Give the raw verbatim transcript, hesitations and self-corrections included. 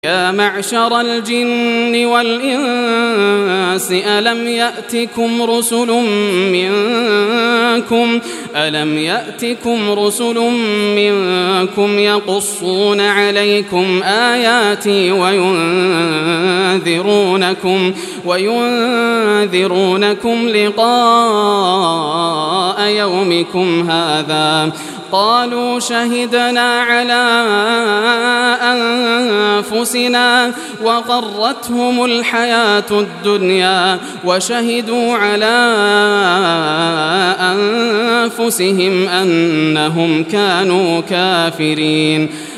يا معشر الجن والإنس ألم يأتكم رسل منكم ألم يأتكم رسل منكم يقصون عليكم آياتي وينذرونكم وينذرونكم لقاء يومكم هذا قالوا شهدنا على أنفسنا وغرتهم الحياة الدنيا وشهدوا على أنفسهم أنهم كانوا كافرين.